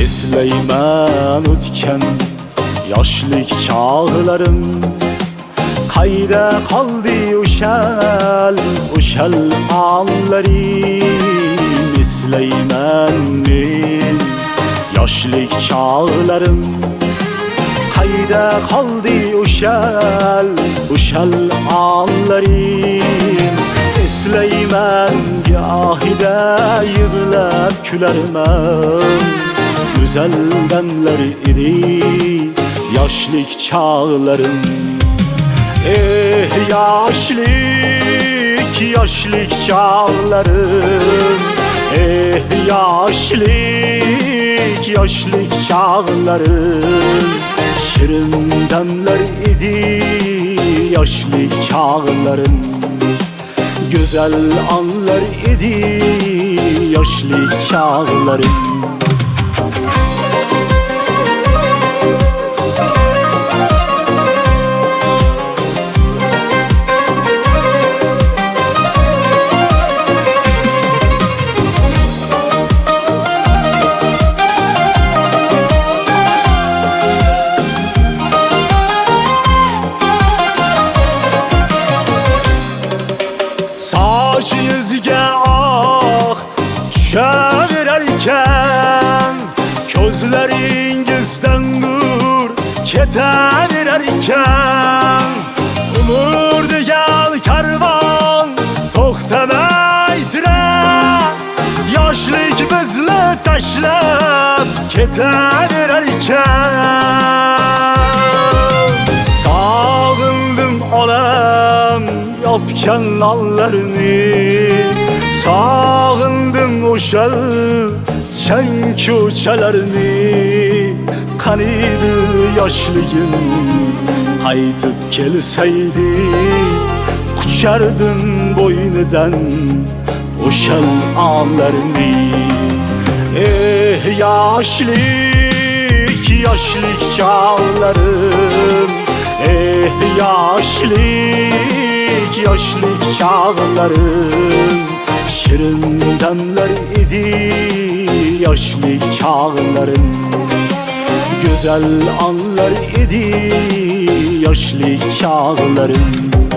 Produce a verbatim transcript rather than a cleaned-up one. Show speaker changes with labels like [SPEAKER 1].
[SPEAKER 1] Esleymen ötken yaşlık çağlarım, kayda kaldı uşal, uşal anlarım. Esleymenin yaşlık çağlarım, kayda kaldı uşal, uşal anlarım. Esleymen gahide yığılab külermen, güzel demler idi yaşlık çağlarım. Eh yaşlık, yaşlık çağlarım, eh yaşlık, yaşlık çağlarım. Şirin demler idi yaşlık çağlarım, güzel anlar idi yaşlık çağlarım. Saçı yüzüge ah çevirerken, gözlerinizden nur keterirerken, umur diyen kervan toxtamay süre, yaşlık bizle taşlap keterirerken. Sağındım olam yapken nallarını, sağındım uşal çen köçelerini. Kanıydı yaşlığın kaytıp gelseydi, kuçardın boynudan uşal ağlarını. Eh yaşlık, yaşlık çağlarım, eh yaşlık, yaşlık çağlarım. Şirin demler idi yaşlık çağlarım, güzel anlar idi yaşlık çağlarım.